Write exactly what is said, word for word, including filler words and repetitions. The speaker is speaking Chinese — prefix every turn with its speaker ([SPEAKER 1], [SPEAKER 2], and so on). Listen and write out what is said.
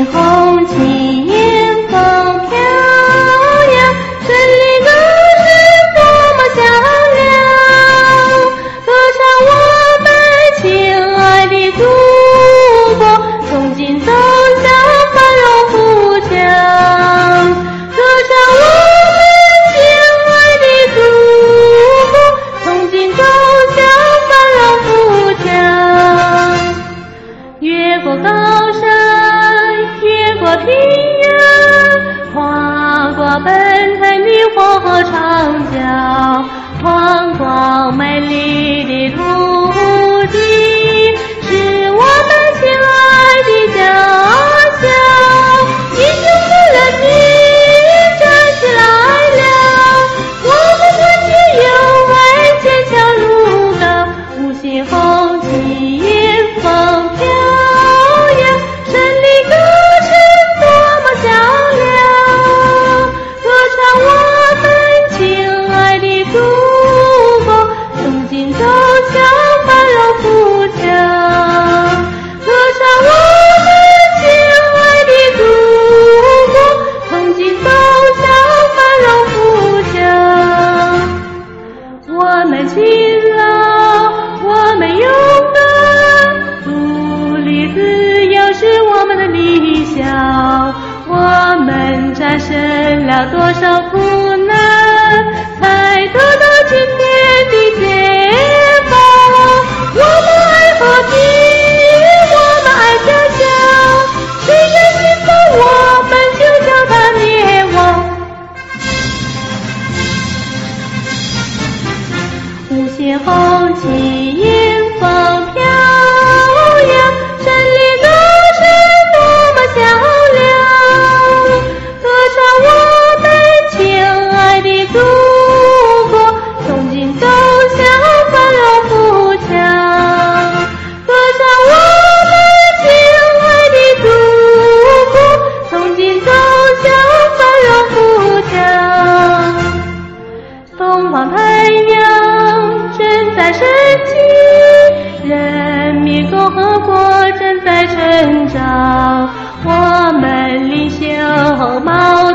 [SPEAKER 1] 星红旗迎风飘扬，胜利歌声多么响亮，歌唱我们亲爱的祖国，从今走向繁荣富强。歌唱我们亲爱的祖国，从今走向繁荣富强。越过高山，越过平原，跨过奔腾的火长江，宽广美丽的土地，是我们亲爱的家乡。英雄的人民站起来了，我们团结友爱，坚强如钢，五星红旗迎风飘扬，胜利歌声多么响亮，歌唱我们亲爱的祖国，从今走向繁荣富强。歌唱我们亲爱的祖国，从今走向繁荣富强。我们勤劳，我们勇敢，独立自由是我们的理想。我们战胜了多少苦难，才得到今天的解放。我们爱和平，我们爱家乡，谁敢侵犯我们，就叫他灭亡。五星红旗迎风飘扬，胜利歌声多么响亮，歌唱我们亲爱的祖国，从今走向繁荣富强。歌唱我们亲爱的祖国，从今走向繁荣富强。东方太阳正在升起，人民共和国正在成长，我们领袖毛